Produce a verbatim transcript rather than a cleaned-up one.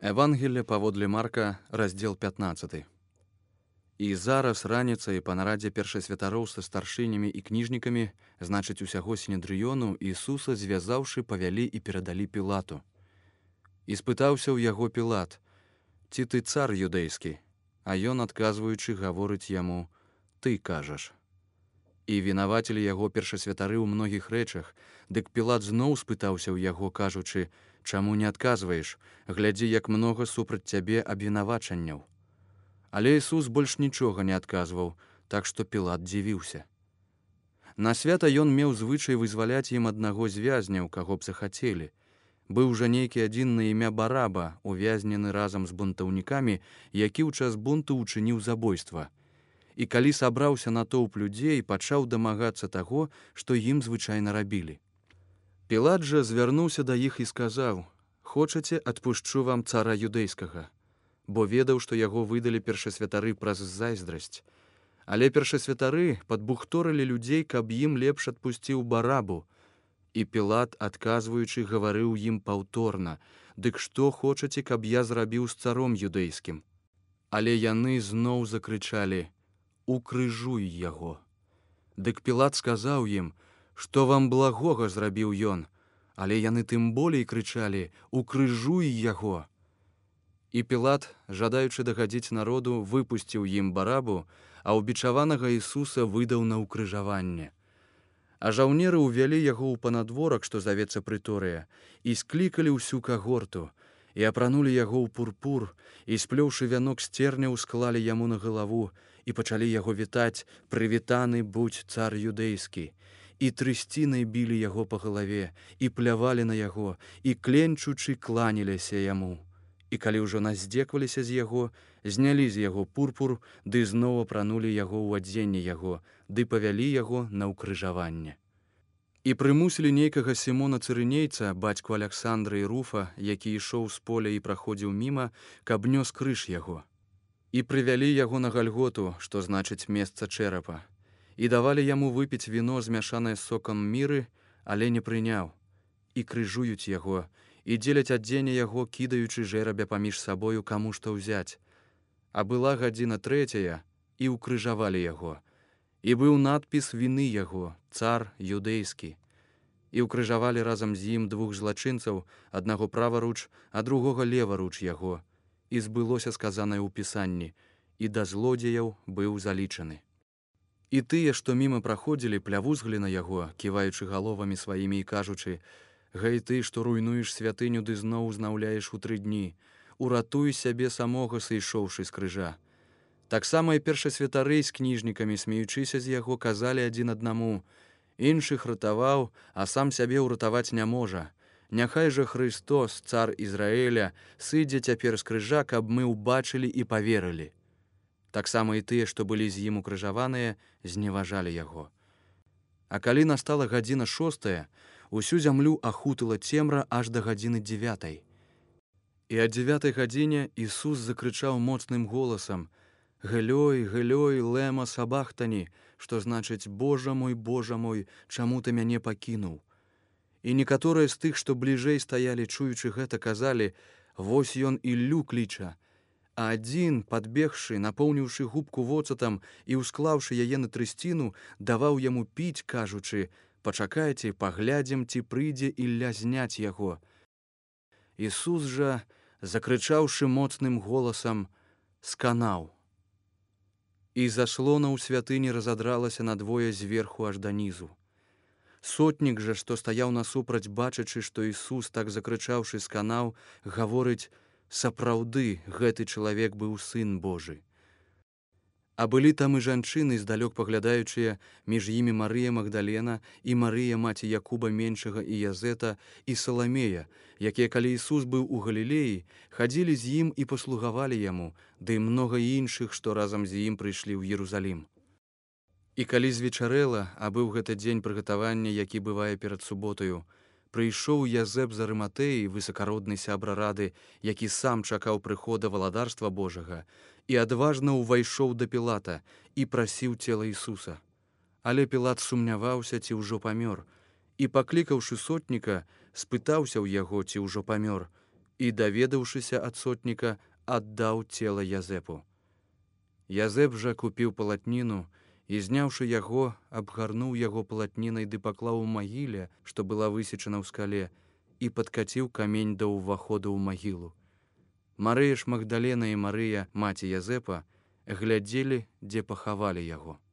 Евангелле паводле Марка, раздзел пятнадцаты. І зараз раніцай па нарадзе першасвятароў са старшынямі і кніжнікамі, значыць усяго сінедрыёну, Ісуса звязаўшы павялі і перадалі Пілату. І спытаўся ў яго Пілат: «Ці ты цар юдэйскі?» А ён, адказваючы, гаворыць яму: «Ты кажаш». І вінавацілі яго першасвятары ў многіх рэчах, дык Пілат зноў спытаўся ў яго, кажучы: «Чаму не адказваеш? Глядзі, як многа супраць цябе абвінавачанняў». Але Ісус больш нічога не адказваў, так што Пілат дзівіўся. На свята ён меў звычай вызваляць ім аднаго з вязняў, каго б захацелі. Быў жа нейкі адзін на імя Бараба, увязнены разам з бунтаўнікамі, які ў час бунту ўчыніў забойства. І калі сабраўся натоўп людзей, пачаў дамагацца таго, што ім звычайна рабілі. Пілат жа звярнуўся да іх і сказаў: «Хочаце, адпушчу вам цара юдэйскага?» Бо ведаў, што яго выдалі першасвятары праз зайздрасць. Але першасвятары падбухторылі людзей, каб ім лепш адпусціў Барабу. І Пілат, адказваючы, гаварыў ім паўторна: «Дык што хочаце, каб я зрабіў з царом юдэйскім?» Але яны зноў закрычалі: «Укрыжуй яго!» Дык Пілат сказаў ім: «Што вам благога зрабіў ён?» Але яны тым болей крычалі: «Укрыжуй яго!» І Пілат, жадаючы дагадзіць народу, выпусціў ім Барабу, а ўбічаванага Ісуса выдаў на ўкрыжаванне. А жаўнеры ўвялі яго ў панадворак, што завецца прыторыя, і склікалі ўсю кагорту, і апранулі яго ў пурпур, і, сплёўшы вянок з церняў, склалі яму на галаву, і пачалі яго вітаць: «Прывітаны будзь, цар юдэйскі!» І трысцінай білі яго па галаве, і плявалі на яго, і кленчучы кланяліся яму. І калі ўжо наздзекваліся з яго, знялі з яго пурпур, ды зноў апранулі яго ў адзенне яго, ды павялі яго на ўкрыжаванне. І прымусілі нейкага Сімона Цырынейца, бацьку Аляксандра і Руфа, які ішоў з поля і праходзіў міма, каб нёс крыж яго. І прывялі яго на Гальготу, што значыць месца чэрапа. І давалі яму выпіць віно, змяшанае з сокам міры, але не прыняў. І крыжуюць яго, і дзеляць адзенне яго, кідаючы жэрабя паміж сабою, каму што ўзяць. А была гадзіна трэцяя, і ўкрыжавалі яго. І быў надпіс віны яго: «Цар юдэйскі». І ўкрыжавалі разам з ім двух злачынцаў, аднаго праваруч, а другога леваруч яго. І збылося сказанае ў пісанні: «І да злодзеяў быў залічаны». І тыя, што міма праходзілі, плявузглі на яго, ківаючы галовамі сваімі і кажучы: «Гэй ты, што руйнуеш святыню ды зноў узнаўляеш у тры дні, уратуй сябе самога, сышоўшы з крыжа». Таксама і першасвятары з кніжнікамі, смеючыся з яго, казалі адзін аднаму: «Іншых ратаваў, а сам сябе ўратаваць не можа. Няхай жа Хрыстос, цар Ізраіля, сыдзе цяпер з крыжа, каб мы ўбачылі і паверылі». Таксама і тыя, што былі з ім укрыжаваныя, зневажалі яго. А калі настала гадзіна шостая, усю зямлю ахутала цемра аж да гадзіны дзевятай. І о дзевятай гадзіне Ісус закрычаў моцным голасам: «Гэлёй, гэлёй, лэма сабахтані», што значыць: «Божа мой, Божа мой, чаму ты мяне пакінуў?» І некаторыя з тых, што бліжэй стаялі, чуючы гэта, казалі: «Вось ён Іллю кліча». А адзін, падбегшы, напоўніўшы губку воцатам і ўсклаўшы яе на трысціну, даваў яму піць, кажучы: «Пачакайце, паглядзім, ці прыйдзе Ілля зняць яго». Ісус жа, закрычаўшы моцным голасам, сканаў. І заслона ў святыні разадралася надвое зверху аж да нізу. Сотнік жа, што стаяў насупраць, бачачы, што Ісус, так закрычаўшы, сканаў, гаворыць: «Сапраўды, гэты чалавек быў сын Божы». А былі там і жанчыны, здалёк паглядаючыя, між імі Марыя Магдалена і Марыя, маці Якуба меншага і Язэта, і Саламея, якія, калі Ісус быў у Галілеі, хадзілі з ім і паслугавалі яму, ды і многа іншых, што разам з ім прыйшлі ў Єрусалім. І калі звечарэла, а быў гэта дзень прыгатавання, які бывае перад суботаю, прыйшоў Язэп з Арыматэі, высакародны сябра рады, які сам чакаў прыхода валадарства Божага, і адважна ўвайшоў да Пілата і прасіў цела Ісуса. Але Пілат сумняваўся, ці ўжо памёр, і, паклікаўшы сотніка, спытаўся ў яго, ці ўжо памёр. і, даведаўшыся ад сотніка, аддаў цела Язэпу. Язэп жа купіў палатніну і, зняўшы яго, абгарнуў яго палатнінай ды паклаў у магіле, што была высечана ў скале, і падкаціў камень да ўваходу ў магілу. Марыя ж Магдалена і Марыя, маці Язэпа, глядзелі, дзе пахавалі яго.